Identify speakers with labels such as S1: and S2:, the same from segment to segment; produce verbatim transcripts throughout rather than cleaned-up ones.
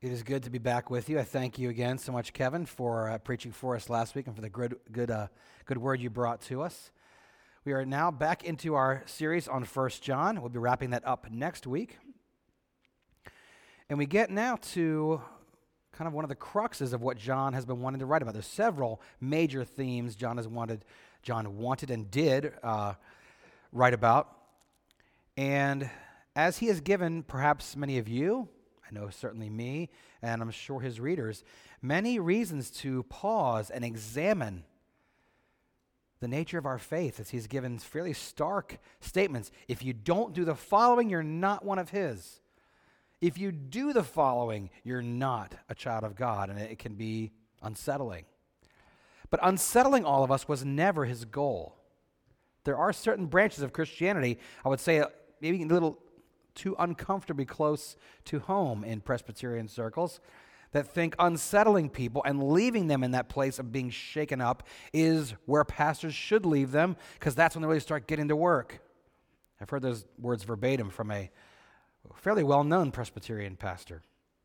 S1: It is good to be back with you. I thank you again so much, Kevin, for uh, preaching for us last week and for the good, good, uh, good word you brought to us. We are now back into our series on First John. We'll be wrapping that up next week. And we get now to kind of one of the cruxes of what John has been wanting to write about. There's several major themes John has wanted, John wanted and did uh, write about. And as he has given perhaps many of you, I know certainly me, and I'm sure his readers, many reasons to pause and examine the nature of our faith, as he's given fairly stark statements. If you don't do the following, you're not one of his. If you do the following, you're not a child of God, and it can be unsettling. But unsettling all of us was never his goal. There are certain branches of Christianity, I would say maybe a little too uncomfortably close to home in Presbyterian circles, that think unsettling people and leaving them in that place of being shaken up is where pastors should leave them, because that's when they really start getting to work. I've heard those words verbatim from a fairly well-known Presbyterian pastor.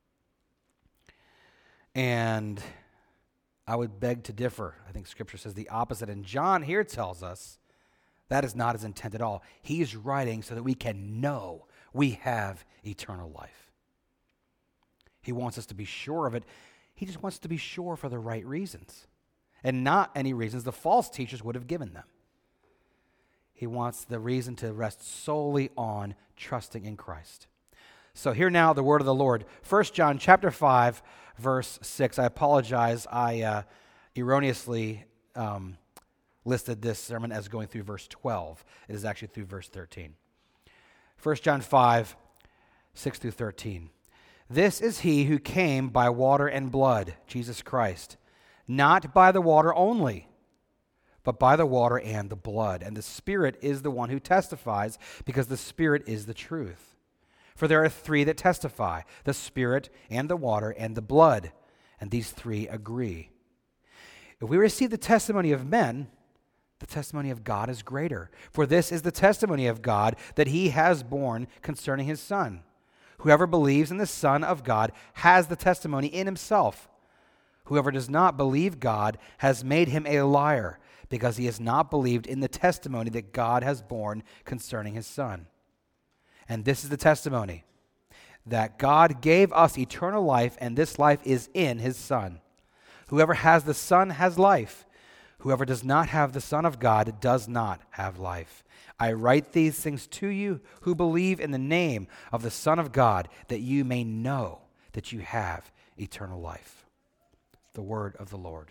S1: And I would beg to differ. I think Scripture says the opposite. And John here tells us that is not his intent at all. He's writing so that we can know we have eternal life. He wants us to be sure of it. He just wants to be sure for the right reasons, and not any reasons the false teachers would have given them. He wants the reason to rest solely on trusting in Christ. So here now the word of the Lord. First John chapter five, verse six. I apologize. I uh, erroneously um, listed this sermon as going through verse twelve. It is actually through verse thirteen. First John five, six through thirteen. This is he who came by water and blood, Jesus Christ, not by the water only, but by the water and the blood. And the Spirit is the one who testifies, because the Spirit is the truth. For there are three that testify, the Spirit and the water and the blood, and these three agree. If we receive the testimony of men, the testimony of God is greater. For this is the testimony of God that he has borne concerning his Son. Whoever believes in the Son of God has the testimony in himself. Whoever does not believe God has made him a liar, because he has not believed in the testimony that God has borne concerning his Son. And this is the testimony, that God gave us eternal life, and this life is in his Son. Whoever has the Son has life. Whoever does not have the Son of God does not have life. I write these things to you who believe in the name of the Son of God, that you may know that you have eternal life. The word of the Lord.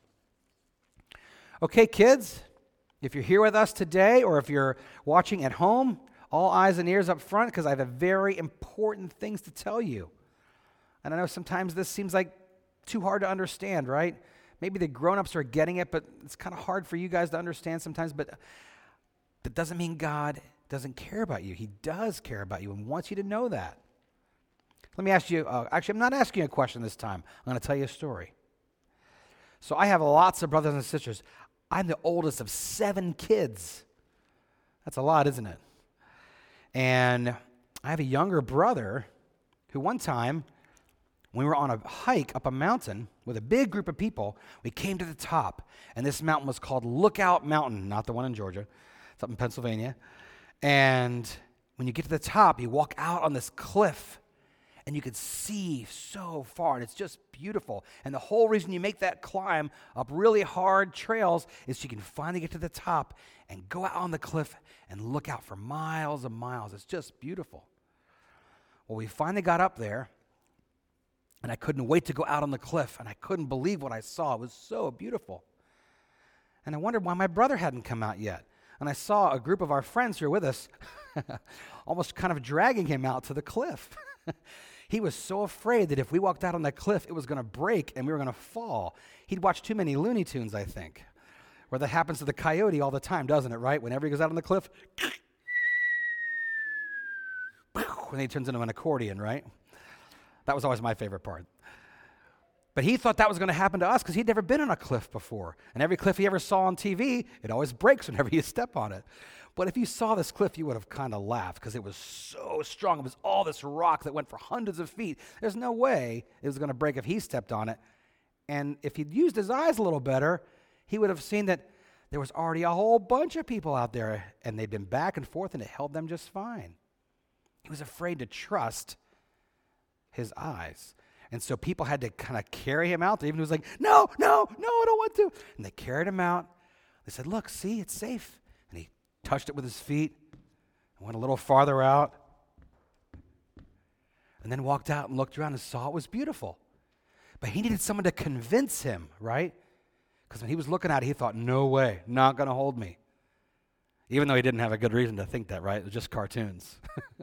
S1: Okay, kids, if you're here with us today, or if you're watching at home, all eyes and ears up front, because I have a very important things to tell you. And I know sometimes this seems like too hard to understand, right? Maybe the grown-ups are getting it, but it's kind of hard for you guys to understand sometimes. But that doesn't mean God doesn't care about you. He does care about you and wants you to know that. Let me ask you, uh, actually, I'm not asking you a question this time. I'm going to tell you a story. So I have lots of brothers and sisters. I'm the oldest of seven kids. That's a lot, isn't it? And I have a younger brother who one time, when we were on a hike up a mountain with a big group of people, we came to the top, and this mountain was called Lookout Mountain, not the one in Georgia. It's up in Pennsylvania. And when you get to the top, you walk out on this cliff, and you can see so far, and it's just beautiful. And the whole reason you make that climb up really hard trails is so you can finally get to the top and go out on the cliff and look out for miles and miles. It's just beautiful. Well, we finally got up there, and I couldn't wait to go out on the cliff, and I couldn't believe what I saw. It was so beautiful. And I wondered why my brother hadn't come out yet. And I saw a group of our friends who were with us almost kind of dragging him out to the cliff. He was so afraid that if we walked out on that cliff, it was going to break and we were going to fall. He'd watched too many Looney Tunes, I think, where that happens to the coyote all the time, doesn't it, right? Whenever he goes out on the cliff, when he turns into an accordion, right? That was always my favorite part. But he thought that was going to happen to us because he'd never been on a cliff before. And every cliff he ever saw on T V, it always breaks whenever you step on it. But if you saw this cliff, you would have kind of laughed because it was so strong. It was all this rock that went for hundreds of feet. There's no way it was going to break if he stepped on it. And if he'd used his eyes a little better, he would have seen that there was already a whole bunch of people out there, and they'd been back and forth, and it held them just fine. He was afraid to trust his eyes. And so people had to kind of carry him out. Even he was like, no, no, no, I don't want to. And they carried him out. They said, look, see, it's safe. And he touched it with his feet and went a little farther out. And then walked out and looked around and saw it was beautiful. But he needed someone to convince him, right? Because when he was looking at it, he thought, no way, not going to hold me. Even though he didn't have a good reason to think that, right? It was just cartoons.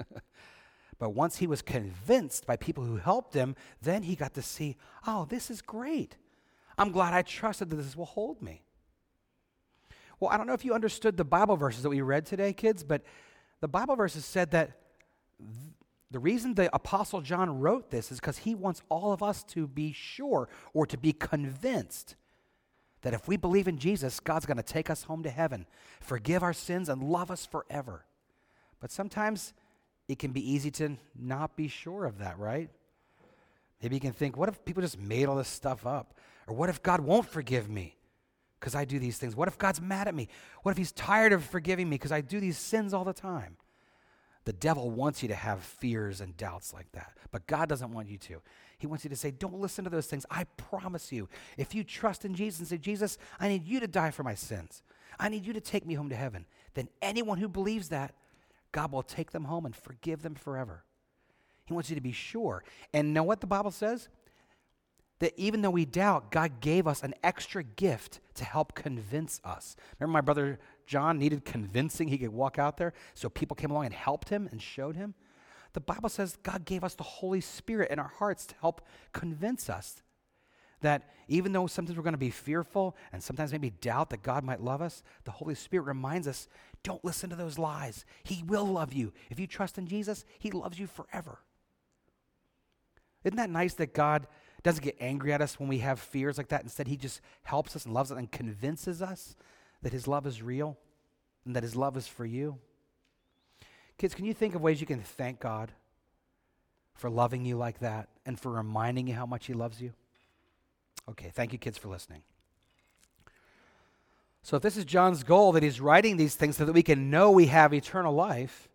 S1: But once he was convinced by people who helped him, then he got to see, oh, this is great. I'm glad I trusted that this will hold me. Well, I don't know if you understood the Bible verses that we read today, kids, but the Bible verses said that th- the reason the Apostle John wrote this is because he wants all of us to be sure or to be convinced that if we believe in Jesus, God's going to take us home to heaven, forgive our sins, and love us forever. But sometimes it can be easy to not be sure of that, right? Maybe you can think, what if people just made all this stuff up? Or what if God won't forgive me because I do these things? What if God's mad at me? What if he's tired of forgiving me because I do these sins all the time? The devil wants you to have fears and doubts like that, but God doesn't want you to. He wants you to say, don't listen to those things. I promise you, if you trust in Jesus and say, Jesus, I need you to die for my sins. I need you to take me home to heaven. Then anyone who believes that, God will take them home and forgive them forever. He wants you to be sure. And know what the Bible says? That even though we doubt, God gave us an extra gift to help convince us. Remember my brother John needed convincing he could walk out there, so people came along and helped him and showed him? The Bible says God gave us the Holy Spirit in our hearts to help convince us that even though sometimes we're going to be fearful and sometimes maybe doubt that God might love us, the Holy Spirit reminds us, don't listen to those lies. He will love you. If you trust in Jesus, he loves you forever. Isn't that nice that God doesn't get angry at us when we have fears like that? Instead, he just helps us and loves us and convinces us that his love is real and that his love is for you. Kids, can you think of ways you can thank God for loving you like that and for reminding you how much he loves you? Okay, thank you, kids, for listening. So if this is John's goal, that he's writing these things so that we can know we have eternal life,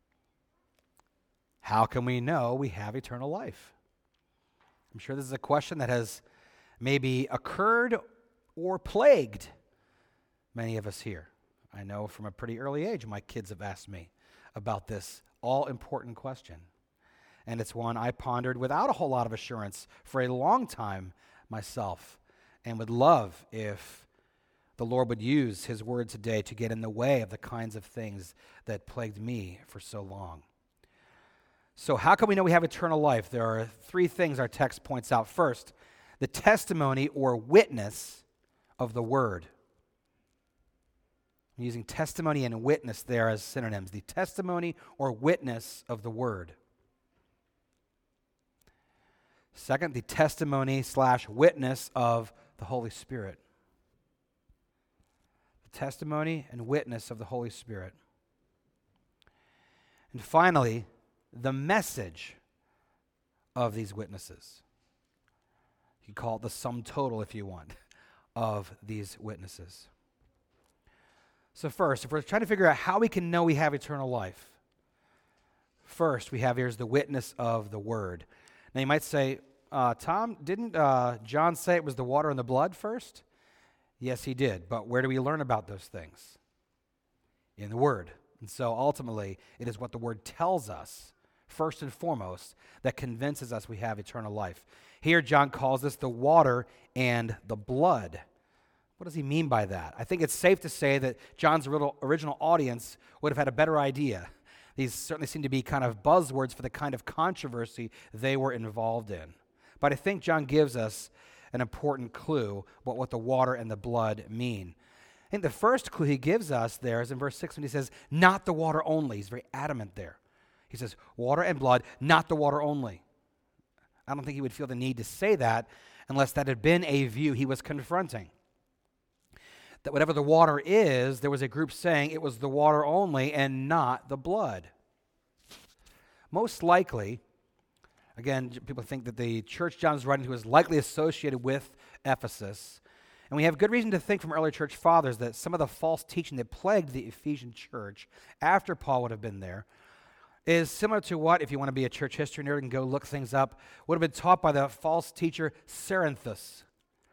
S1: how can we know we have eternal life? I'm sure this is a question that has maybe occurred or plagued many of us here. I know from a pretty early age, my kids have asked me about this all-important question. And it's one I pondered without a whole lot of assurance for a long time myself, and would love if the Lord would use his word today to get in the way of the kinds of things that plagued me for so long. So how can we know we have eternal life? There are three things our text points out. First, the testimony or witness of the word. I'm using testimony and witness there as synonyms. The testimony or witness of the word. Second, the testimony slash witness of the Holy Spirit. The testimony and witness of the Holy Spirit. And finally, the message of these witnesses. You can call it the sum total, if you want, of these witnesses. So first, if we're trying to figure out how we can know we have eternal life, first we have here's the witness of the word. Now you might say, uh, Tom, didn't uh, John say it was the water and the blood first? Yes, he did. But where do we learn about those things? In the word. And so ultimately, it is what the word tells us, first and foremost, that convinces us we have eternal life. Here, John calls this the water and the blood. What does he mean by that? I think it's safe to say that John's original audience would have had a better idea. These certainly seem to be kind of buzzwords for the kind of controversy they were involved in. But I think John gives us an important clue about what the water and the blood mean. I think the first clue he gives us there is in verse six when he says, not the water only. He's very adamant there. He says, water and blood, not the water only. I don't think he would feel the need to say that unless that had been a view he was confronting. That whatever the water is, there was a group saying it was the water only and not the blood. Most likely, again, people think that the church John is writing to is likely associated with Ephesus. And we have good reason to think from early church fathers that some of the false teaching that plagued the Ephesian church after Paul would have been there is similar to what, if you want to be a church history nerd and go look things up, would have been taught by the false teacher Cerinthus.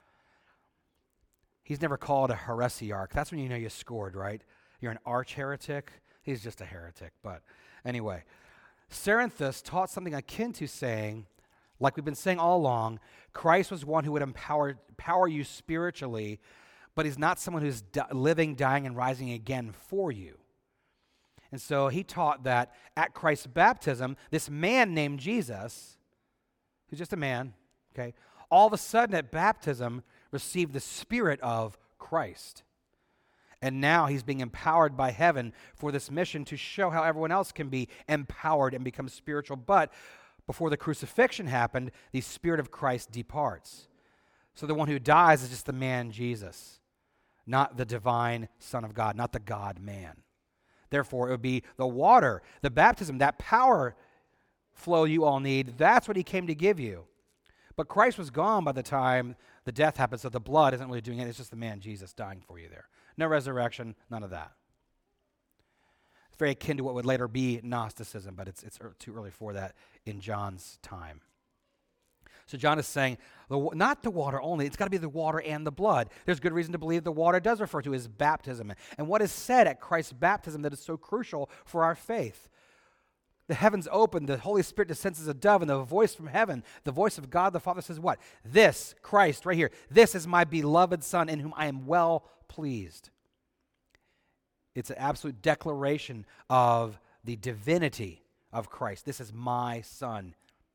S1: He's never called a heresiarch. That's when you know you scored, right? You're an arch heretic. He's just a heretic. But anyway, Cerinthus taught something akin to saying, like we've been saying all along, Christ was one who would empower, empower you spiritually, but he's not someone who's di- living, dying, and rising again for you. And so he taught that at Christ's baptism, this man named Jesus, who's just a man, okay, all of a sudden at baptism received the Spirit of Christ. And now he's being empowered by heaven for this mission to show how everyone else can be empowered and become spiritual. But before the crucifixion happened, the Spirit of Christ departs. So the one who dies is just the man Jesus, not the divine Son of God, not the God-man. Therefore, it would be the water, the baptism, that power flow you all need. That's what he came to give you. But Christ was gone by the time the death happened, so the blood isn't really doing it. It's just the man Jesus dying for you there. No resurrection, none of that. It's very akin to what would later be Gnosticism, but it's, it's too early for that in John's time. So John is saying, the, not the water only, it's got to be the water and the blood. There's good reason to believe the water does refer to his baptism. And what is said at Christ's baptism that is so crucial for our faith? The heavens open, the Holy Spirit descends as a dove, and the voice from heaven, the voice of God the Father says what? This, Christ, right here, this is my beloved Son in whom I am well pleased. It's an absolute declaration of the divinity of Christ. This is my Son.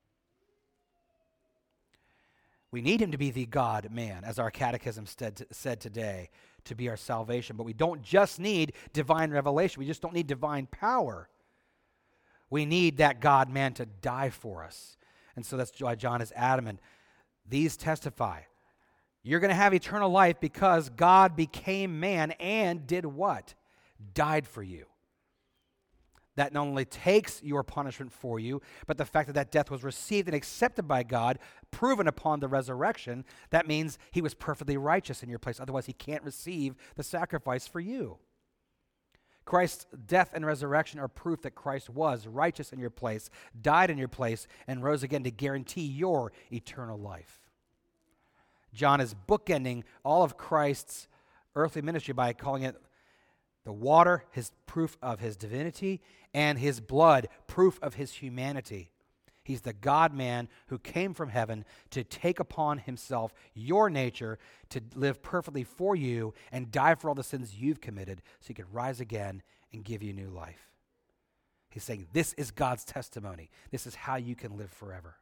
S1: We need him to be the God-man, as our catechism said today, to be our salvation. But we don't just need divine revelation. We just don't need divine power. We need that God-man to die for us. And so that's why John is adamant. These testify. You're going to have eternal life because God became man and did what? Died for you. That not only takes your punishment for you, but the fact that that death was received and accepted by God, proven upon the resurrection, that means he was perfectly righteous in your place. Otherwise, he can't receive the sacrifice for you. Christ's death and resurrection are proof that Christ was righteous in your place, died in your place, and rose again to guarantee your eternal life. John is bookending all of Christ's earthly ministry by calling it the water, his proof of his divinity, and his blood, proof of his humanity. He's the God-man who came from heaven to take upon himself your nature, to live perfectly for you and die for all the sins you've committed so he could rise again and give you new life. He's saying this is God's testimony. This is how you can live forever.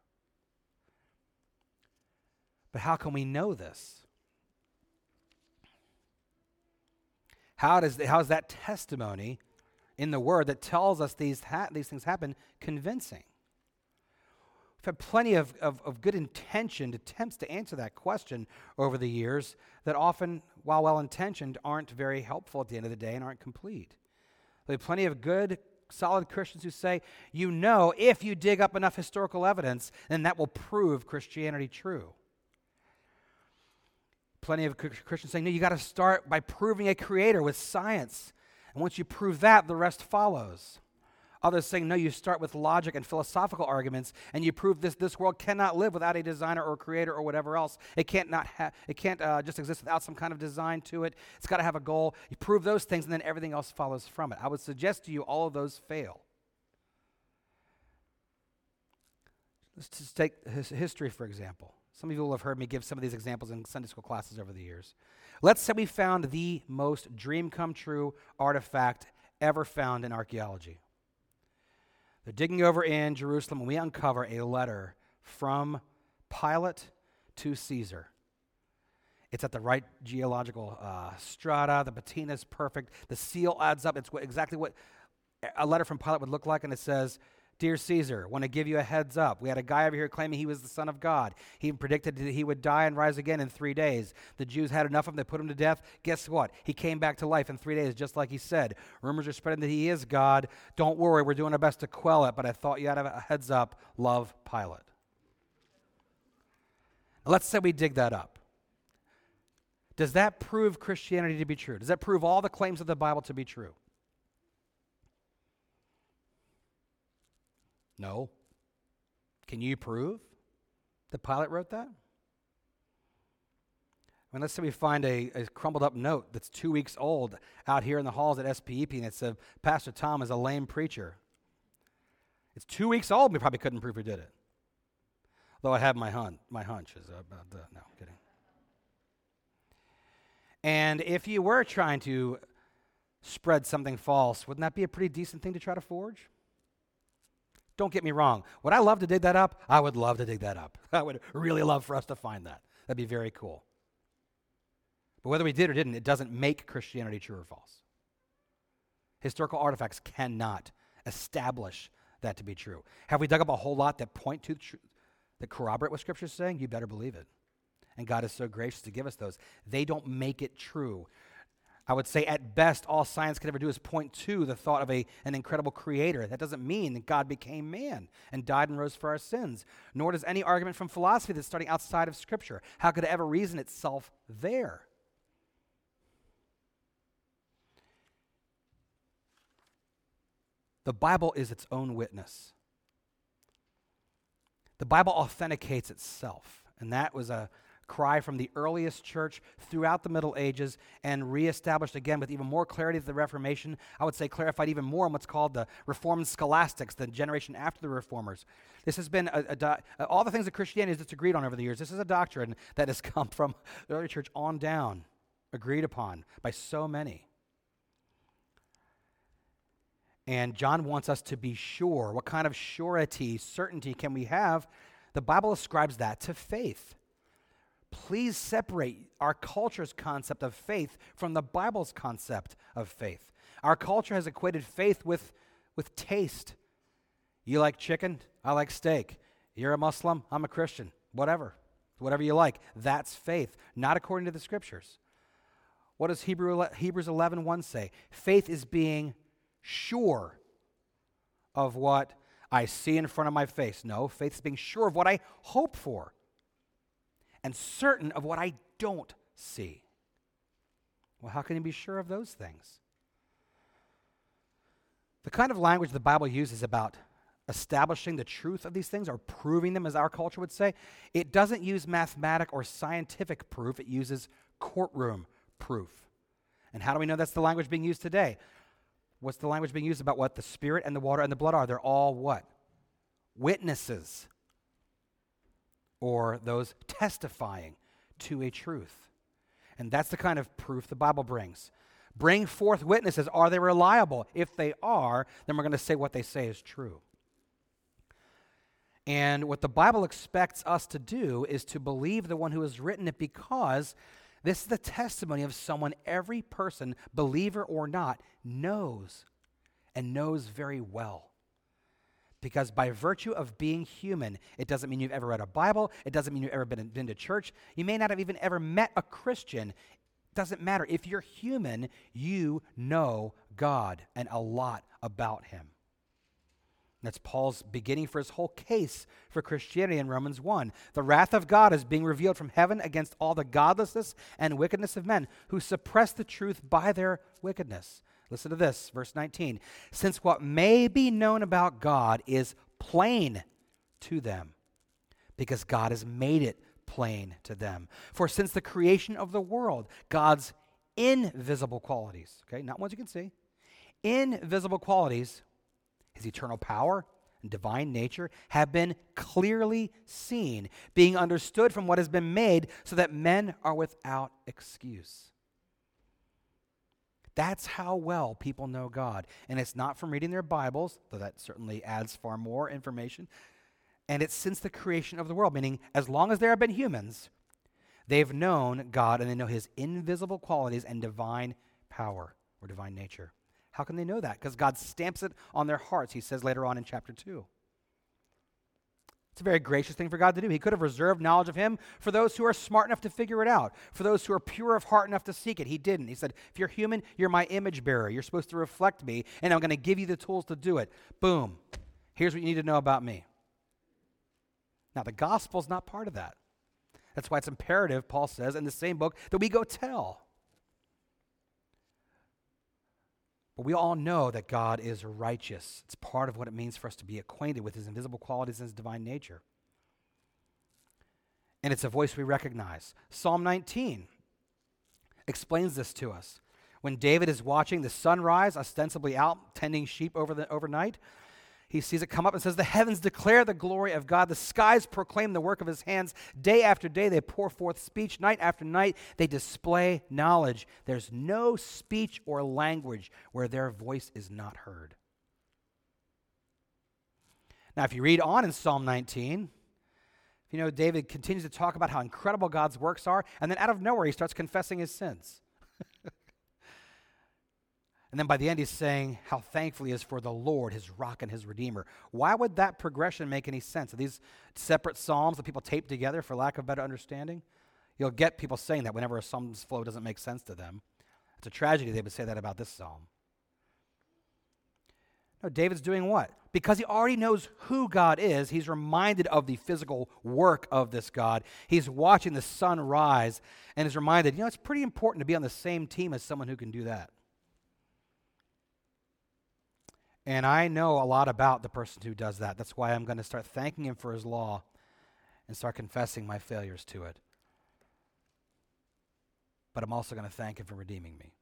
S1: But how can we know this? How does how is that testimony in the Word that tells us these ha- these things happen convincing? We've had plenty of, of, of good intentioned attempts to answer that question over the years that often, while well-intentioned, aren't very helpful at the end of the day and aren't complete. There are plenty of good, solid Christians who say, you know, if you dig up enough historical evidence, then that will prove Christianity true. Plenty of Christians saying, no, you got to start by proving a creator with science. And once you prove that, the rest follows. Others saying, no, you start with logic and philosophical arguments, and you prove this this world cannot live without a designer or creator or whatever else. It can't not ha- it can't uh, just exist without some kind of design to it. It's got to have a goal. You prove those things, and then everything else follows from it. I would suggest to you all of those fail. Let's just take his history, for example. Some of you will have heard me give some of these examples in Sunday school classes over the years. Let's say we found the most dream-come-true artifact ever found in archaeology. They're digging over in Jerusalem, and we uncover a letter from Pilate to Caesar. It's at the right geological uh, strata. The patina is perfect. The seal adds up. It's what, exactly what a letter from Pilate would look like, and it says, Dear Caesar, want to give you a heads up. We had a guy over here claiming he was the Son of God. He predicted that he would die and rise again in three days. The Jews had enough of him. They put him to death. Guess what? He came back to life in three days, just like he said. Rumors are spreading that he is God. Don't worry, we're doing our best to quell it, but I thought you had a heads up. Love, Pilate. Now, let's say we dig that up. Does that prove Christianity to be true? Does that prove all the claims of the Bible to be true? No. Can you prove that Pilate wrote that? I mean, let's say we find a, a crumbled up note that's two weeks old out here in the halls at S P E P, and it says, Pastor Tom is a lame preacher. It's two weeks old, and we probably couldn't prove who did it. Though I have my, hun- my hunch is about the, no, kidding. And if you were trying to spread something false, wouldn't that be a pretty decent thing to try to forge? Don't get me wrong. Would I love to dig that up? I would love to dig that up. I would really love for us to find that. That'd be very cool. But whether we did or didn't, it doesn't make Christianity true or false. Historical artifacts cannot establish that to be true. Have we dug up a whole lot that point to, tr- that corroborate what Scripture is saying? You better believe it. And God is so gracious to give us those. They don't make it true. I would say at best, all science can ever do is point to the thought of a, an incredible creator. That doesn't mean that God became man and died and rose for our sins. Nor does any argument from philosophy that's starting outside of Scripture. How could it ever reason itself there? The Bible is its own witness. The Bible authenticates itself. And that was a cry from the earliest church throughout the Middle Ages and reestablished again with even more clarity at the Reformation. I would say clarified even more in what's called the Reformed scholastics, the generation after the Reformers. This has been a, a do- all the things that Christianity has disagreed on over the years. This is a doctrine that has come from the early church on down, agreed upon by so many. And John wants us to be sure. What kind of surety, certainty can we have? The Bible ascribes that to faith. Please separate our culture's concept of faith from the Bible's concept of faith. Our culture has equated faith with, with taste. You like chicken? I like steak. You're a Muslim? I'm a Christian. Whatever. Whatever you like. That's faith, not according to the Scriptures. What does Hebrew, Hebrews eleven one say? Faith is being sure of what I see in front of my face. No, faith is being sure of what I hope for and certain of what I don't see. Well, how can you be sure of those things? The kind of language the Bible uses about establishing the truth of these things or proving them, as our culture would say, it doesn't use mathematic or scientific proof. It uses courtroom proof. And how do we know that's the language being used today? What's the language being used about what the Spirit and the water and the blood are? They're all what? Witnesses. Or those testifying to a truth. And that's the kind of proof the Bible brings. Bring forth witnesses. Are they reliable? If they are, then we're going to say what they say is true. And what the Bible expects us to do is to believe the one who has written it, because this is the testimony of someone every person, believer or not, knows, and knows very well. Because by virtue of being human, it doesn't mean you've ever read a Bible. It doesn't mean you've ever been, been to church. You may not have even ever met a Christian. It doesn't matter. If you're human, you know God and a lot about him. That's Paul's beginning for his whole case for Christianity in Romans one. The wrath of God is being revealed from heaven against all the godlessness and wickedness of men who suppress the truth by their wickedness. Listen to this, verse nineteen. Since what may be known about God is plain to them, because God has made it plain to them. For since the creation of the world, God's invisible qualities, okay, not ones you can see, invisible qualities, his eternal power and divine nature, have been clearly seen, being understood from what has been made, so that men are without excuse. That's how well people know God. And it's not from reading their Bibles, though that certainly adds far more information. And it's since the creation of the world, meaning as long as there have been humans, they've known God and they know his invisible qualities and divine power or divine nature. How can they know that? Because God stamps it on their hearts, he says later on in chapter two. It's a very gracious thing for God to do. He could have reserved knowledge of him for those who are smart enough to figure it out, for those who are pure of heart enough to seek it. He didn't. He said, if you're human, you're my image bearer. You're supposed to reflect me, and I'm going to give you the tools to do it. Boom. Here's what you need to know about me. Now, the gospel's not part of that. That's why it's imperative, Paul says in the same book, that we go tell. But we all know that God is righteous. It's part of what it means for us to be acquainted with his invisible qualities and his divine nature. And it's a voice we recognize. Psalm nineteen explains this to us. When David is watching the sunrise, ostensibly out tending sheep over the overnight, he sees it come up and says, the heavens declare the glory of God. The skies proclaim the work of his hands. Day after day they pour forth speech. Night after night they display knowledge. There's no speech or language where their voice is not heard. Now, if you read on in Psalm nineteen, you know, David continues to talk about how incredible God's works are, and then out of nowhere he starts confessing his sins. And then by the end, he's saying how thankful he is for the Lord, his rock and his redeemer. Why would that progression make any sense? Are these separate psalms that people tape together for lack of better understanding? You'll get people saying that whenever a psalm's flow doesn't make sense to them. It's a tragedy they would say that about this psalm. No, David's doing what? Because he already knows who God is, he's reminded of the physical work of this God. He's watching the sun rise and is reminded, you know, it's pretty important to be on the same team as someone who can do that. And I know a lot about the person who does that. That's why I'm going to start thanking him for his law and start confessing my failures to it. But I'm also going to thank him for redeeming me.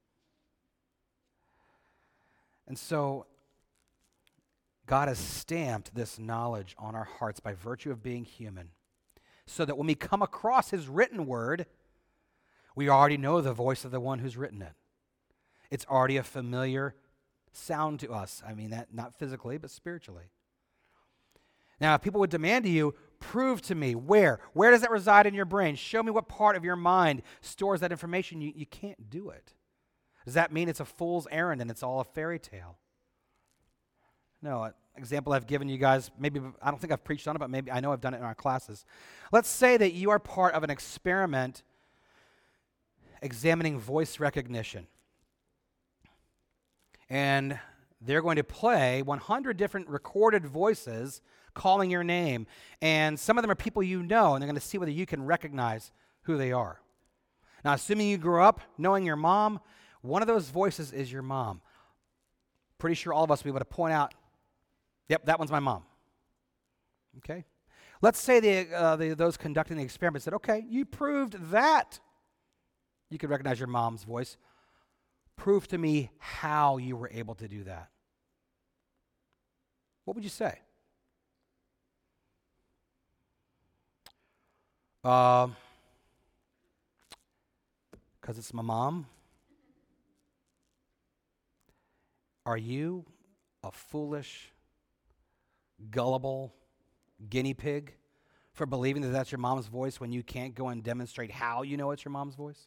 S1: And so God has stamped this knowledge on our hearts by virtue of being human, so that when we come across his written word, we already know the voice of the one who's written it. It's already a familiar sound to us. I mean that not physically, but spiritually. Now, if people would demand to you, prove to me where. Where does that reside in your brain? Show me what part of your mind stores that information. You, you can't do it. Does that mean it's a fool's errand and it's all a fairy tale? No, an example I've given you guys, maybe I don't think I've preached on it, but maybe I know I've done it in our classes. Let's say that you are part of an experiment examining voice recognition. And they're going to play one hundred different recorded voices calling your name. And some of them are people you know, and they're going to see whether you can recognize who they are. Now, assuming you grew up knowing your mom, one of those voices is your mom. Pretty sure all of us will be able to point out, yep, that one's my mom. Okay? Let's say the, uh, the, those conducting the experiment said, okay, you proved that you could recognize your mom's voice. Prove to me how you were able to do that. What would you say? Because uh, it's my mom. Are you a foolish, gullible guinea pig for believing that that's your mom's voice when you can't go and demonstrate how you know it's your mom's voice?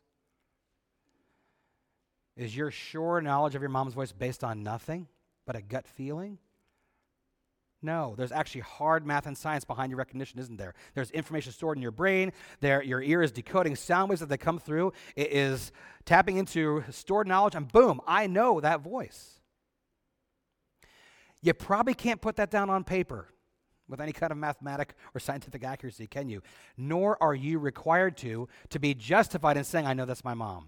S1: Is your sure knowledge of your mom's voice based on nothing but a gut feeling? No, there's actually hard math and science behind your recognition, isn't there? There's information stored in your brain. There, your ear is decoding sound waves as they come through. It is tapping into stored knowledge, and boom, I know that voice. You probably can't put that down on paper with any kind of mathematic or scientific accuracy, can you? Nor are you required to, to be justified in saying, I know that's my mom.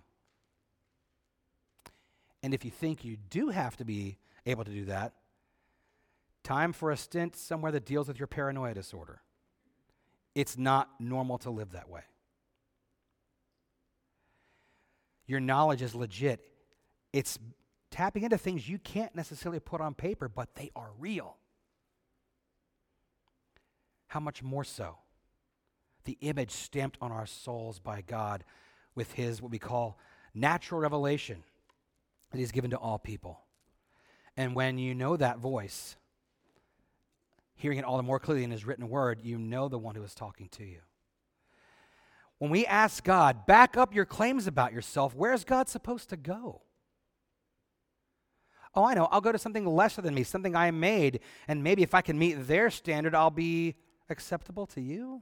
S1: And if you think you do have to be able to do that, time for a stint somewhere that deals with your paranoia disorder. It's not normal to live that way. Your knowledge is legit. It's tapping into things you can't necessarily put on paper, but they are real. How much more so? The image stamped on our souls by God with his, what we call, natural revelation that he's given to all people. And when you know that voice, hearing it all the more clearly in his written word, you know the one who is talking to you. When we ask God, back up your claims about yourself, where's God supposed to go? Oh, I know, I'll go to something lesser than me, something I made, and maybe if I can meet their standard, I'll be acceptable to you.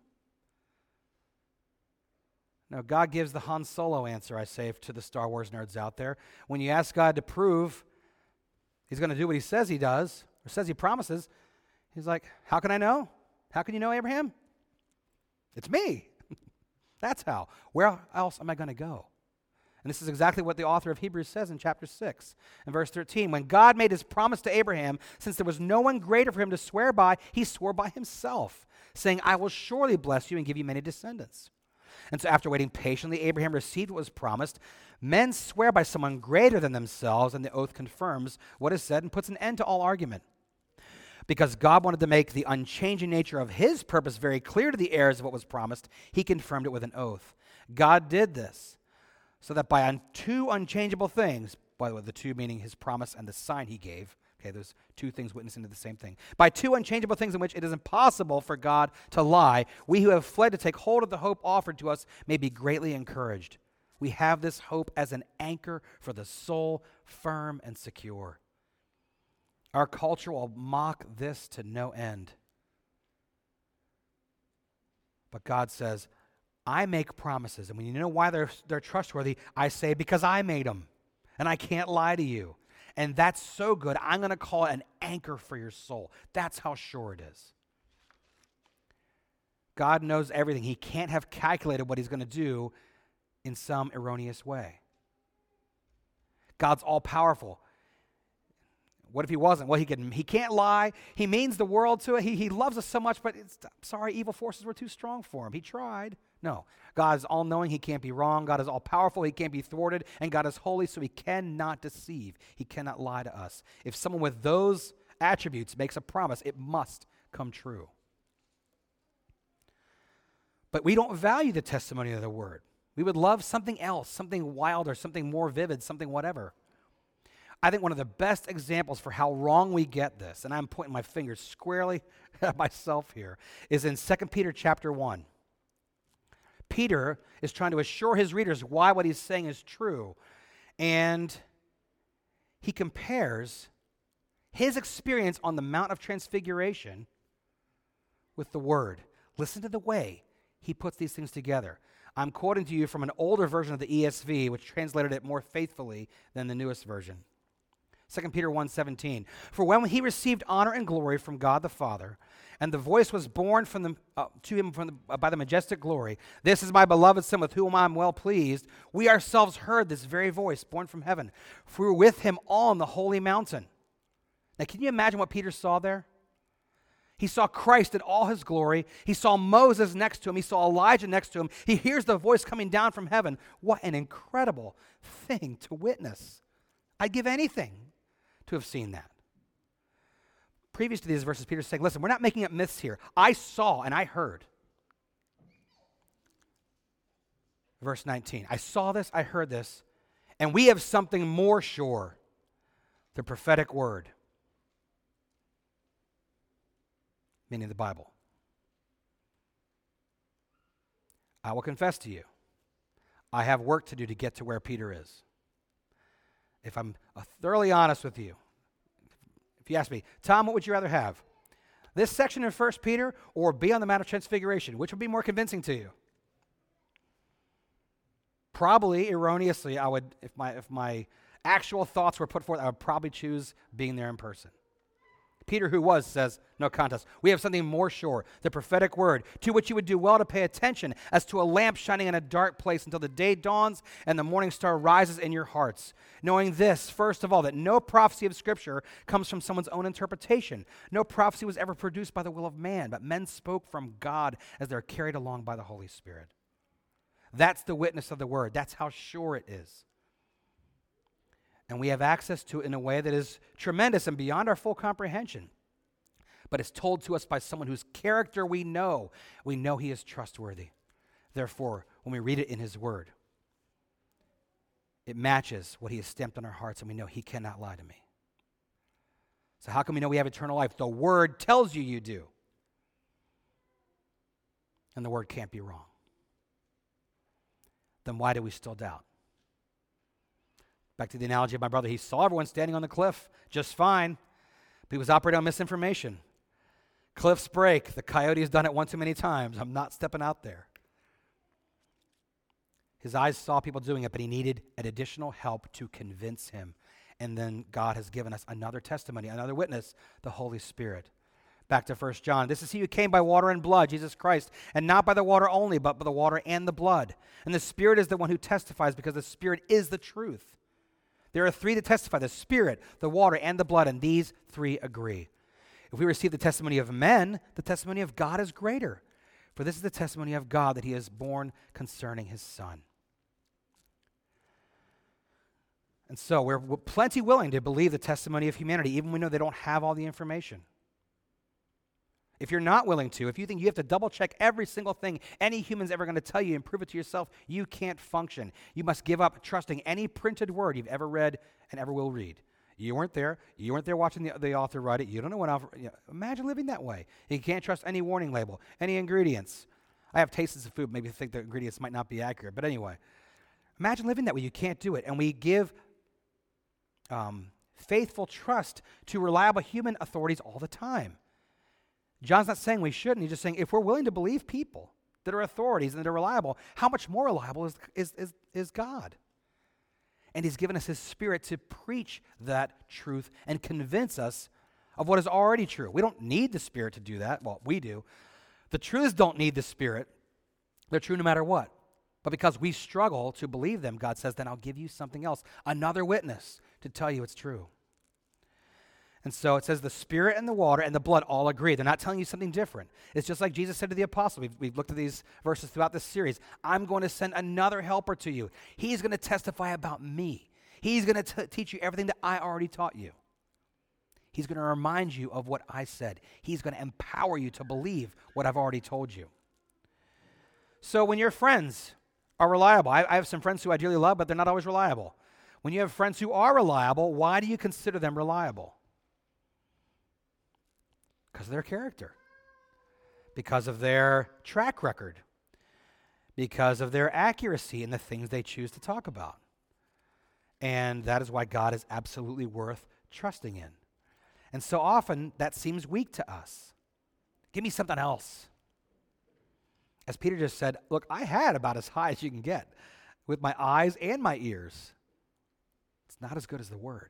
S1: No, God gives the Han Solo answer, I say, to the Star Wars nerds out there. When you ask God to prove he's going to do what he says he does, or says he promises, he's like, how can I know? How can you know, Abraham? It's me. That's how. Where else am I going to go? And this is exactly what the author of Hebrews says in chapter six and verse thirteen. When God made his promise to Abraham, since there was no one greater for him to swear by, he swore by himself, saying, I will surely bless you and give you many descendants. And so after waiting patiently, Abraham received what was promised. Men swear by someone greater than themselves, and the oath confirms what is said and puts an end to all argument. Because God wanted to make the unchanging nature of his purpose very clear to the heirs of what was promised, he confirmed it with an oath. God did this so that by un- two unchangeable things, by the way, the two meaning his promise and the sign he gave, okay, there's two things witnessing to the same thing. By two unchangeable things in which it is impossible for God to lie, we who have fled to take hold of the hope offered to us may be greatly encouraged. We have this hope as an anchor for the soul, firm and secure. Our culture will mock this to no end. But God says, I make promises. And when you know why they're, they're trustworthy, I say, because I made them. And I can't lie to you. And that's so good, I'm going to call it an anchor for your soul. That's how sure it is. God knows everything. He can't have calculated what he's going to do in some erroneous way. God's all-powerful. What if he wasn't? Well, he can. He can't lie. He means the world to it. He, he loves us so much, but it's, sorry, evil forces were too strong for him. He tried. No. God is all-knowing. He can't be wrong. God is all-powerful. He can't be thwarted. And God is holy, so he cannot deceive. He cannot lie to us. If someone with those attributes makes a promise, it must come true. But we don't value the testimony of the word. We would love something else, something wilder, something more vivid, something whatever. I think one of the best examples for how wrong we get this, and I'm pointing my fingers squarely at myself here, is in Second Peter chapter one. Peter is trying to assure his readers why what he's saying is true. And he compares his experience on the Mount of Transfiguration with the Word. Listen to the way he puts these things together. I'm quoting to you from an older version of the E S V, which translated it more faithfully than the newest version. Second Peter one seventeen. For when he received honor and glory from God the Father, and the voice was borne from the, uh, to him from the, uh, by the majestic glory, this is my beloved Son with whom I am well pleased, we ourselves heard this very voice born from heaven, for we were with him on the holy mountain. Now can you imagine what Peter saw there? He saw Christ in all his glory. He saw Moses next to him. He saw Elijah next to him. He hears the voice coming down from heaven. What an incredible thing to witness. I'd give anything to have seen that. Previous to these verses, Peter's saying, listen, we're not making up myths here. I saw and I heard. Verse nineteen, I saw this, I heard this, and we have something more sure, the prophetic word. Meaning the Bible. I will confess to you, I have work to do to get to where Peter is. If I'm uh, thoroughly honest with you, if you ask me, Tom, what would you rather have? This section in First Peter or be on the Mount of Transfiguration? Which would be more convincing to you? Probably, erroneously, I would, if my if my actual thoughts were put forth, I would probably choose being there in person. Peter, who was, says, no contest. We have something more sure, the prophetic word, to which you would do well to pay attention, as to a lamp shining in a dark place until the day dawns and the morning star rises in your hearts. Knowing this, first of all, that no prophecy of Scripture comes from someone's own interpretation. No prophecy was ever produced by the will of man, but men spoke from God as they're carried along by the Holy Spirit. That's the witness of the word. That's how sure it is. And we have access to it in a way that is tremendous and beyond our full comprehension. But it's told to us by someone whose character we know. We know he is trustworthy. Therefore, when we read it in his word, it matches what he has stamped on our hearts, and we know he cannot lie to me. So how can we know we have eternal life? The word tells you you do. And the word can't be wrong. Then why do we still doubt? Back to the analogy of my brother. He saw everyone standing on the cliff just fine, but he was operating on misinformation. Cliffs break. The coyote's done it one too many times. I'm not stepping out there. His eyes saw people doing it, but he needed an additional help to convince him. And then God has given us another testimony, another witness, the Holy Spirit. Back to First John. This is he who came by water and blood, Jesus Christ, and not by the water only, but by the water and the blood. And the Spirit is the one who testifies, because the Spirit is the truth. There are three that testify, the Spirit, the water, and the blood, and these three agree. If we receive the testimony of men, the testimony of God is greater. For this is the testimony of God, that he has borne concerning his Son. And so we're plenty willing to believe the testimony of humanity, even when we know they don't have all the information. If you're not willing to, if you think you have to double check every single thing any human's ever going to tell you and prove it to yourself, you can't function. You must give up trusting any printed word you've ever read and ever will read. You weren't there. You weren't there watching the, the author write it. You don't know what author, you know, imagine living that way. You can't trust any warning label, any ingredients. I have tastes of food, maybe think the ingredients might not be accurate. But anyway, imagine living that way. You can't do it. And we give um, faithful trust to reliable human authorities all the time. John's not saying we shouldn't. He's just saying if we're willing to believe people that are authorities and that are reliable, how much more reliable is, is, is, is God? And he's given us his Spirit to preach that truth and convince us of what is already true. We don't need the Spirit to do that. Well, we do. The truths don't need the Spirit. They're true no matter what. But because we struggle to believe them, God says, then I'll give you something else, another witness to tell you it's true. And so it says the Spirit and the water and the blood all agree. They're not telling you something different. It's just like Jesus said to the apostles. We've, we've looked at these verses throughout this series. I'm going to send another helper to you. He's going to testify about me. He's going to teach you everything that I already taught you. He's going to remind you of what I said. He's going to empower you to believe what I've already told you. So when your friends are reliable, I, I have some friends who I dearly love, but they're not always reliable. When you have friends who are reliable, why do you consider them reliable? Because of their character, because of their track record, because of their accuracy in the things they choose to talk about. And that is why God is absolutely worth trusting in. And so often that seems weak to us. Give me something else. As Peter just said, look, I had about as high as you can get with my eyes and my ears. It's not as good as the Word.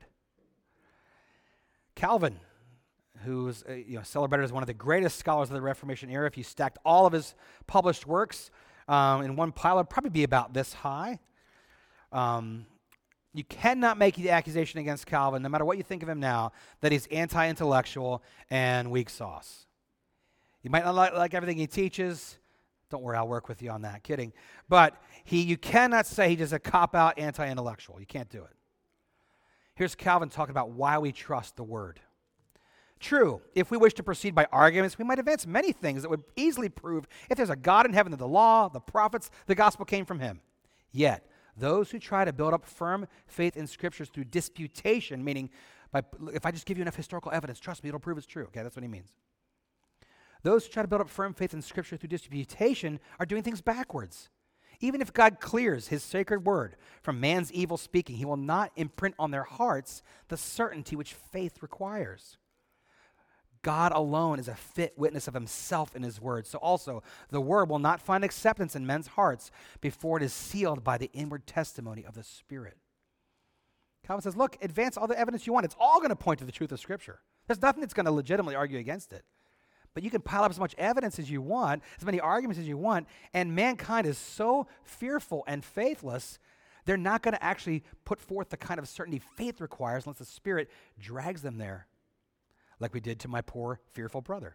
S1: Calvin, who's uh, you know, celebrated as one of the greatest scholars of the Reformation era. If you stacked all of his published works um, in one pile, it would probably be about this high. Um, you cannot make the accusation against Calvin, no matter what you think of him now, that he's anti-intellectual and weak sauce. You might not like, like everything he teaches. Don't worry, I'll work with you on that. Kidding. But he, you cannot say he's just a cop-out anti-intellectual. You can't do it. Here's Calvin talking about why we trust the Word. True, if we wish to proceed by arguments, we might advance many things that would easily prove if there's a God in heaven that the law, the prophets, the gospel came from him. Yet, those who try to build up firm faith in scriptures through disputation, meaning by, if I just give you enough historical evidence, trust me, it'll prove it's true. Okay, that's what he means. Those who try to build up firm faith in scripture through disputation are doing things backwards. Even if God clears his sacred word from man's evil speaking, he will not imprint on their hearts the certainty which faith requires. God alone is a fit witness of himself in his word. So also, the word will not find acceptance in men's hearts before it is sealed by the inward testimony of the Spirit. Calvin says, look, advance all the evidence you want. It's all going to point to the truth of Scripture. There's nothing that's going to legitimately argue against it. But you can pile up as much evidence as you want, as many arguments as you want, and mankind is so fearful and faithless, they're not going to actually put forth the kind of certainty faith requires unless the Spirit drags them there, like we did to my poor, fearful brother.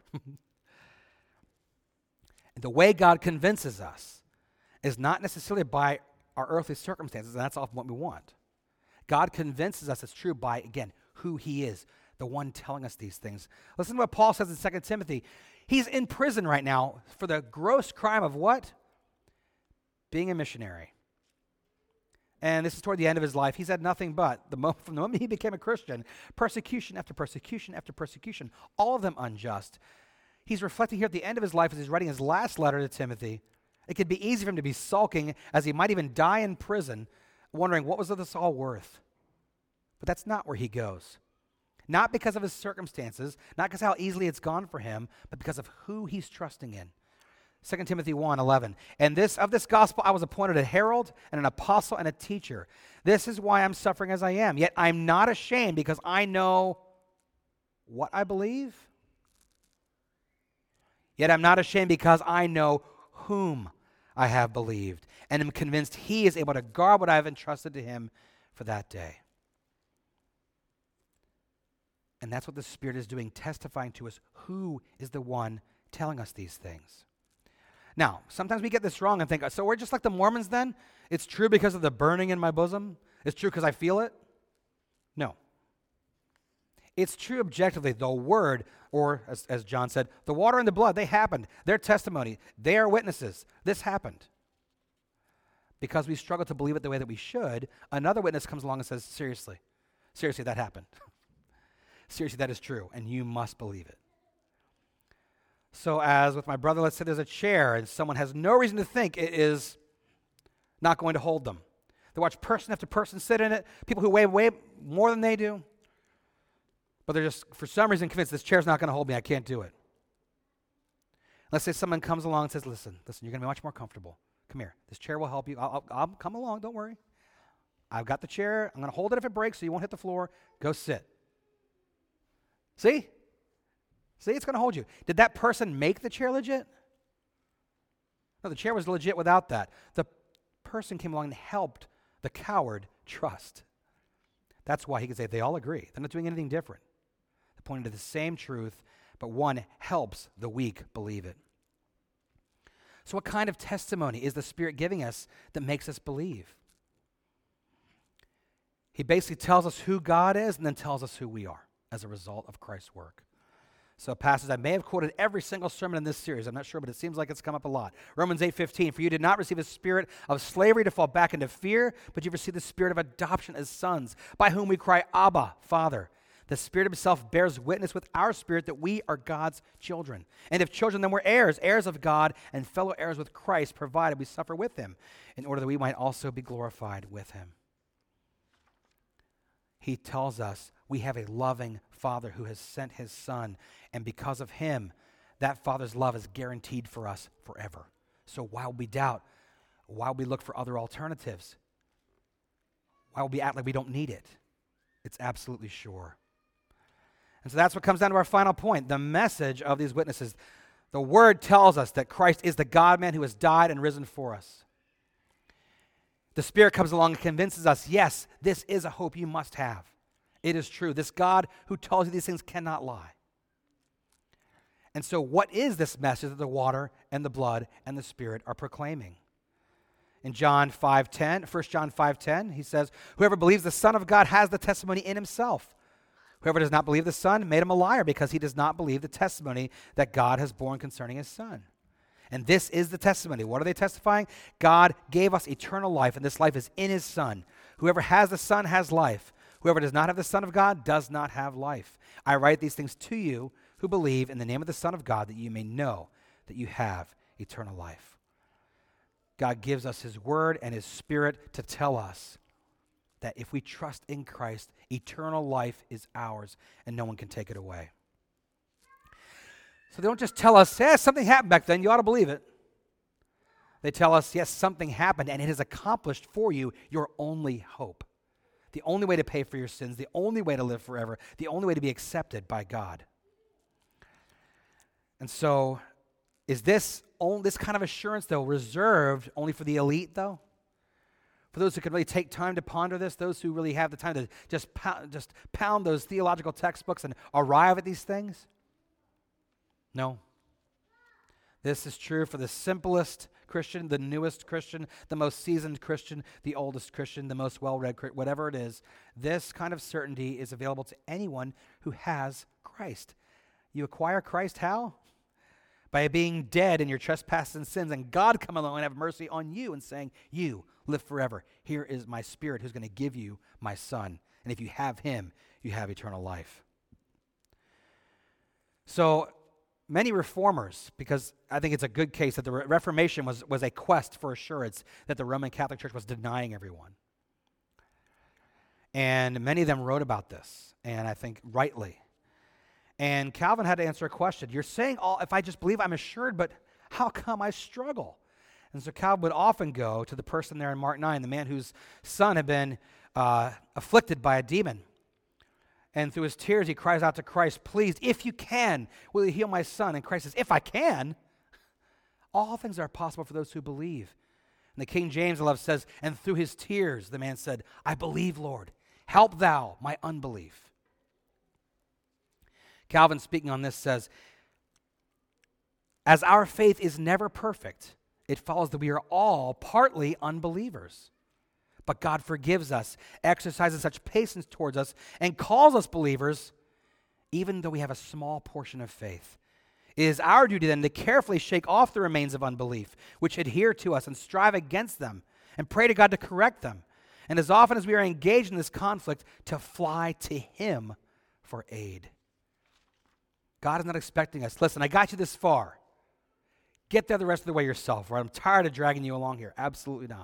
S1: The way God convinces us is not necessarily by our earthly circumstances, and that's often what we want. God convinces us it's true by, again, who he is, the one telling us these things. Listen to what Paul says in Second Timothy. He's in prison right now for the gross crime of what? Being a missionary. And this is toward the end of his life. He's had nothing but, the moment, from the moment he became a Christian, persecution after persecution after persecution, all of them unjust. He's reflecting here at the end of his life as he's writing his last letter to Timothy. It could be easy for him to be sulking as he might even die in prison, wondering what was this all worth? But that's not where he goes. Not because of his circumstances, not because of how easily it's gone for him, but because of who he's trusting in. Second Timothy one eleven. And this of this gospel I was appointed a herald and an apostle and a teacher. This is why I'm suffering as I am. Yet I'm not ashamed because I know what I believe. Yet I'm not ashamed because I know whom I have believed and am convinced he is able to guard what I have entrusted to him for that day. And that's what the Spirit is doing, testifying to us who is the one telling us these things. Now, sometimes we get this wrong and think, so we're just like the Mormons then? It's true because of the burning in my bosom? It's true because I feel it? No. It's true objectively. The Word, or as, as John said, the water and the blood, they happened. Their testimony, they are witnesses. This happened. Because we struggle to believe it the way that we should, another witness comes along and says, seriously, seriously, that happened. Seriously, that is true, and you must believe it. So as with my brother, let's say there's a chair, and someone has no reason to think it is not going to hold them. They watch person after person sit in it, people who weigh way more than they do, but they're just, for some reason, convinced this chair's not going to hold me, I can't do it. Let's say someone comes along and says, listen, listen, you're going to be much more comfortable. Come here, this chair will help you. I'll, I'll, I'll come along, don't worry. I've got the chair, I'm going to hold it if it breaks so you won't hit the floor. Go sit. See? See, it's going to hold you. Did that person make the chair legit? No, the chair was legit without that. The person came along and helped the coward trust. That's why he could say they all agree. They're not doing anything different. They're pointing to the same truth, but one helps the weak believe it. So what kind of testimony is the Spirit giving us that makes us believe? He basically tells us who God is and then tells us who we are as a result of Christ's work. So a passage I may have quoted every single sermon in this series. I'm not sure, but it seems like it's come up a lot. Romans eight fifteen, for you did not receive a spirit of slavery to fall back into fear, but you've received the spirit of adoption as sons, by whom we cry, Abba, Father. The Spirit himself bears witness with our spirit that we are God's children. And if children, then we're heirs, heirs of God, and fellow heirs with Christ, provided we suffer with him, in order that we might also be glorified with him. He tells us we have a loving Father who has sent his Son, and because of him, that Father's love is guaranteed for us forever. So while we doubt, while we look for other alternatives, while we act like we don't need it, it's absolutely sure. And so that's what comes down to our final point, the message of these witnesses. The Word tells us that Christ is the God-man who has died and risen for us. The Spirit comes along and convinces us, yes, this is a hope you must have. It is true. This God who tells you these things cannot lie. And so what is this message that the water and the blood and the Spirit are proclaiming? In John five ten, First John five ten, he says, whoever believes the Son of God has the testimony in himself. Whoever does not believe the Son made him a liar because he does not believe the testimony that God has borne concerning his Son. And this is the testimony. What are they testifying? God gave us eternal life, and this life is in his Son. Whoever has the Son has life. Whoever does not have the Son of God does not have life. I write these things to you who believe in the name of the Son of God, that you may know that you have eternal life. God gives us his word and his Spirit to tell us that if we trust in Christ, eternal life is ours, and no one can take it away. So they don't just tell us, yeah, something happened back then, you ought to believe it. They tell us, yes, something happened, and it has accomplished for you your only hope. The only way to pay for your sins, the only way to live forever, the only way to be accepted by God. And so, is this only, this kind of assurance, though, reserved only for the elite, though? For those who can really take time to ponder this, those who really have the time to just pound, just pound those theological textbooks and arrive at these things? No. This is true for the simplest Christian, the newest Christian, the most seasoned Christian, the oldest Christian, the most well-read, whatever it is. This kind of certainty is available to anyone who has Christ. You acquire Christ how? By being dead in your trespasses and sins, and God come along and have mercy on you and saying, you live forever. Here is my Spirit who's going to give you my Son. And if you have him, you have eternal life. So many reformers, because I think it's a good case that the Reformation was, was a quest for assurance that the Roman Catholic Church was denying everyone. And many of them wrote about this, and I think rightly. And Calvin had to answer a question. You're saying, all, if I just believe, I'm assured, but how come I struggle? And so Calvin would often go to the person there in Mark nine, the man whose son had been uh, afflicted by a demon. And through his tears, he cries out to Christ, please, if you can, will you heal my son? And Christ says, if I can, all things are possible for those who believe. And the King James, I love, says, and through his tears, the man said, I believe, Lord. Help thou my unbelief. Calvin, speaking on this, says, as our faith is never perfect, it follows that we are all partly unbelievers. But God forgives us, exercises such patience towards us, and calls us believers, even though we have a small portion of faith. It is our duty then to carefully shake off the remains of unbelief, which adhere to us, and strive against them, and pray to God to correct them. And as often as we are engaged in this conflict, to fly to Him for aid. God is not expecting us. Listen, I got you this far. Get there the rest of the way yourself, right? I'm tired of dragging you along here. Absolutely not.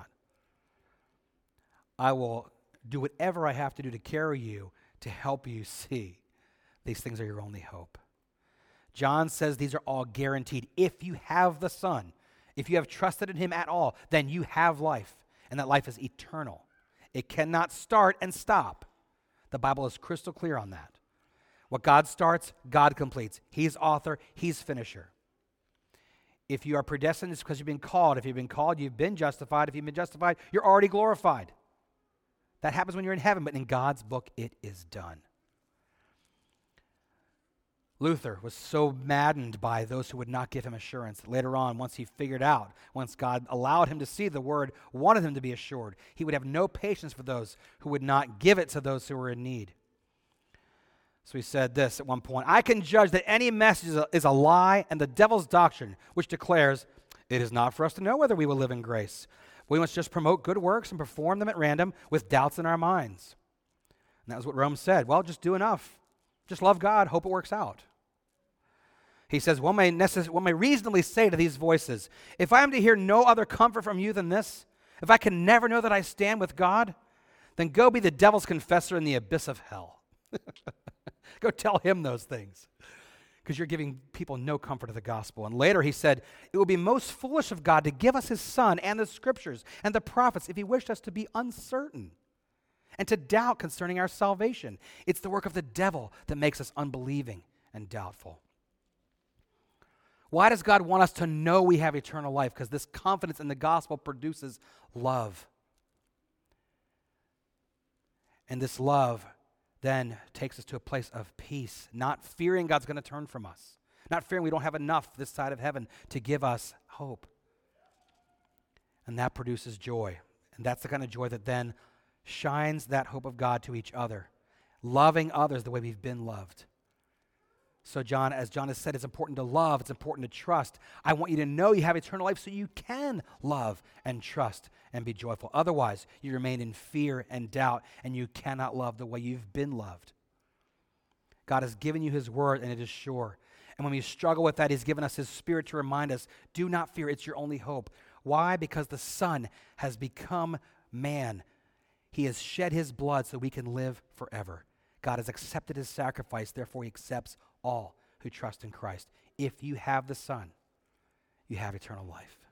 S1: I will do whatever I have to do to carry you to help you see these things are your only hope. John says these are all guaranteed. If you have the Son, if you have trusted in Him at all, then you have life, and that life is eternal. It cannot start and stop. The Bible is crystal clear on that. What God starts, God completes. He's author, He's finisher. If you are predestined, it's because you've been called. If you've been called, you've been justified. If you've been justified, you're already glorified. That happens when you're in heaven, but in God's book, it is done. Luther was so maddened by those who would not give him assurance. Later on, once he figured out, once God allowed him to see the word, wanted him to be assured, he would have no patience for those who would not give it to those who were in need. So he said this at one point, I can judge that any message is a, is a lie and the devil's doctrine, which declares, it is not for us to know whether we will live in grace. We must just promote good works and perform them at random with doubts in our minds. And that was what Rome said. Well, just do enough. Just love God, hope it works out. He says, one may, necess- one may reasonably say to these voices, if I am to hear no other comfort from you than this, if I can never know that I stand with God, then go be the devil's confessor in the abyss of hell. Go tell him those things, because you're giving people no comfort of the gospel. And later he said, it would be most foolish of God to give us His Son and the Scriptures and the prophets if He wished us to be uncertain and to doubt concerning our salvation. It's the work of the devil that makes us unbelieving and doubtful. Why does God want us to know we have eternal life? Because this confidence in the gospel produces love. And this love then takes us to a place of peace, not fearing God's going to turn from us, not fearing we don't have enough this side of heaven to give us hope. And that produces joy. And that's the kind of joy that then shines that hope of God to each other, loving others the way we've been loved. So John, as John has said, it's important to love, it's important to trust. I want you to know you have eternal life so you can love and trust and be joyful. Otherwise, you remain in fear and doubt, and you cannot love the way you've been loved. God has given you His word, and it is sure. And when we struggle with that, He's given us His Spirit to remind us, do not fear, it's your only hope. Why? Because the Son has become man. He has shed His blood so we can live forever. God has accepted His sacrifice, therefore He accepts all who trust in Christ. If you have the Son, you have eternal life.